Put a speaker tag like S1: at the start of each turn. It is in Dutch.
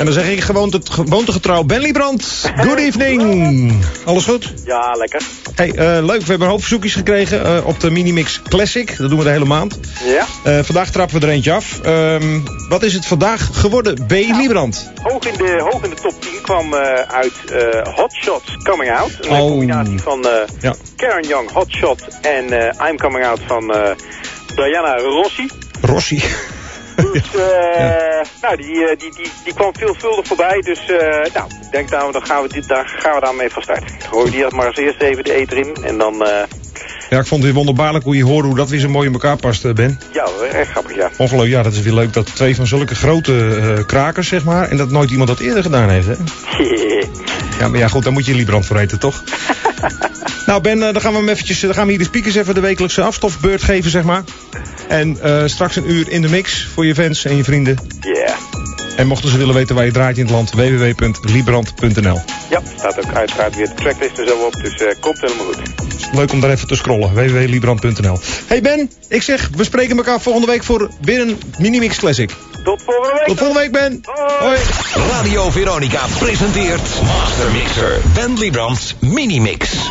S1: En dan zeg ik gewoontegetrouw Ben Liebrand. Good evening. Alles goed?
S2: Ja, lekker.
S1: Hey, leuk. We hebben een hoop verzoekjes gekregen op de Minimix Classic. Dat doen we de hele maand.
S2: Ja.
S1: Vandaag trappen we er eentje af. Wat is het vandaag geworden, B. Liebrand?
S2: Hoog in de top 10 kwam uit Hot Shots Coming Out. Een combinatie van Karen Young, Hot Shot en I'm Coming Out van Diana Rossi. Dus, nou, die kwam veelvuldig voorbij. Dus, nou, ik denk dat daar gaan we daarmee van start. Gooi die maar als eerst even de eter in en dan...
S1: Ja, ik vond het weer wonderbaarlijk hoe je hoorde hoe dat weer zo mooi in elkaar past, Ben.
S2: Ja, echt grappig, ja.
S1: Ongelooflijk, ja, dat is weer leuk dat twee van zulke grote krakers, zeg maar, en dat nooit iemand dat eerder gedaan heeft, hè? Ja, maar ja, goed, daar moet je Liebrand voor eten, toch? Nou, Ben, dan gaan we hier de speakers even de wekelijkse afstofbeurt geven, zeg maar. En straks een uur in de mix voor je fans en je vrienden.
S2: Yeah.
S1: En mochten ze willen weten waar je draait in het land, www.liebrand.nl.
S2: Ja, staat ook uiteraard weer de tracklist er zo op, dus komt helemaal goed.
S1: Leuk om daar even te scrollen, www.liebrand.nl. Hey Ben, ik zeg, we spreken elkaar volgende week voor weer een Minimix Classic.
S2: Tot volgende week.
S1: Tot volgende week, Ben.
S2: Hoi.
S3: Radio Veronica presenteert Master Mixer Ben Liebrands Minimix.